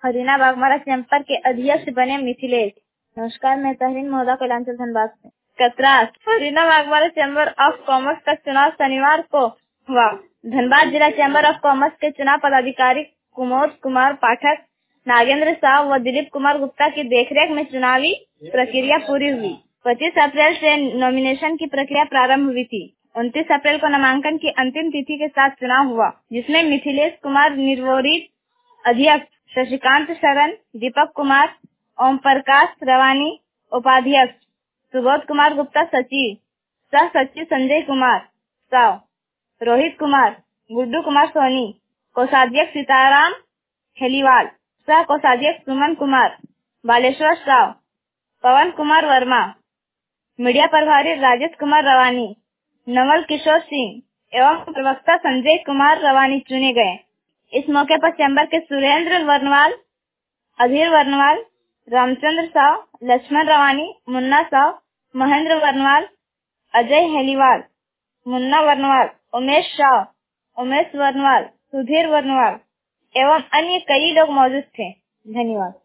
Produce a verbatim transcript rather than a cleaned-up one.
Harina Baghmara chamber के अध्यक्ष बने मिथिलेश। नमस्कार, मैं तहरीन मोहदा कैलांचल धनबाद से। Katras Harina Baghmara chamber of commerce का चुनाव शनिवार को हुआ। धनबाद जिला चैम्बर ऑफ कॉमर्स के चुनाव पदाधिकारी कुमोद कुमार पाठक, नागेंद्र साव व दिलीप कुमार गुप्ता की देखरेख में चुनावी प्रक्रिया पूरी हुई। पच्चीस अप्रैल से नॉमिनेशन की प्रक्रिया प्रारंभ हुई थी। उनतीस अप्रैल को नामांकन की अंतिम तिथि के साथ चुनाव हुआ, जिसमें मिथिलेश कुमार निर्विरोध अध्यक्ष, शशिकांत शरण, दीपक कुमार, ओम प्रकाश रवानी उपाध्यक्ष, सुबोध कुमार गुप्ता सचिव, सह सचिव संजय कुमार साव, रोहित कुमार, गुड्डू कुमार सोनी, कोषाध्यक्ष सीताराम हेलीवाल, सह कोषाध्यक्ष सुमन कुमार, बालेश्वर साव, पवन कुमार वर्मा, मीडिया प्रभारी राजेश कुमार रवानी, नवल किशोर सिंह एवं प्रवक्ता संजय कुमार रवानी चुने गए। इस मौके पर चैम्बर के सुरेंद्र वर्णवाल, अधीर वर्णवाल, रामचंद्र साव, लक्ष्मण रवानी, मुन्ना साव, महेंद्र वर्णवाल, अजय हेलीवाल, मुन्ना वर्णवाल, उमेश शाह, उमेश वर्णवाल, सुधीर वर्णवाल एवं अन्य कई लोग मौजूद थे। धन्यवाद।